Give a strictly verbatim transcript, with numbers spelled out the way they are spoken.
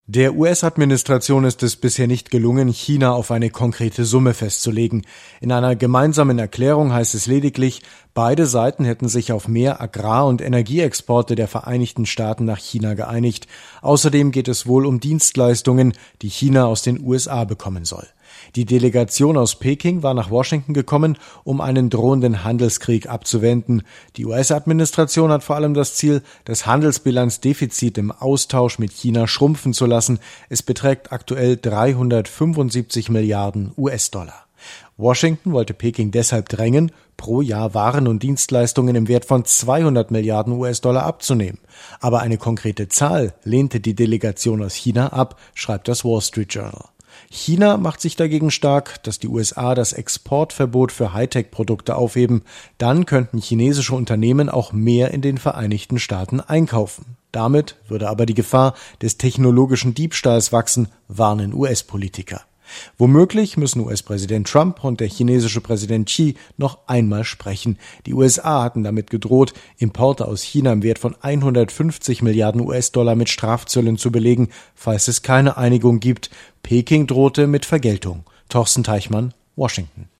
Der U S-Administration ist es bisher nicht gelungen, China auf eine konkrete Summe festzulegen. In einer gemeinsamen Erklärung heißt es lediglich, beide Seiten hätten sich auf mehr Agrar- und Energieexporte der Vereinigten Staaten nach China geeinigt. Außerdem geht es wohl um Dienstleistungen, die China aus den U S A bekommen soll. Die Delegation aus Peking war nach Washington gekommen, um einen drohenden Handelskrieg abzuwenden. Die U S-Administration hat vor allem das Ziel, das Handelsbilanzdefizit im Austausch mit China schrumpfen zu lassen. Es beträgt aktuell dreihundertfünfundsiebzig Milliarden U S-Dollar. Washington wollte Peking deshalb drängen, pro Jahr Waren und Dienstleistungen im Wert von zweihundert Milliarden U S-Dollar abzunehmen. Aber eine konkrete Zahl lehnte die Delegation aus China ab, schreibt das Wall Street Journal. China macht sich dagegen stark, dass die U S A das Exportverbot für Hightech-Produkte aufheben. Dann könnten chinesische Unternehmen auch mehr in den Vereinigten Staaten einkaufen. Damit würde aber die Gefahr des technologischen Diebstahls wachsen, warnen U S-Politiker. Womöglich müssen U S-Präsident Trump und der chinesische Präsident Xi noch einmal sprechen. Die U S A hatten damit gedroht, Importe aus China im Wert von hundertfünfzig Milliarden U S-Dollar mit Strafzöllen zu belegen, falls es keine Einigung gibt. Peking drohte mit Vergeltung. Torsten Teichmann, Washington.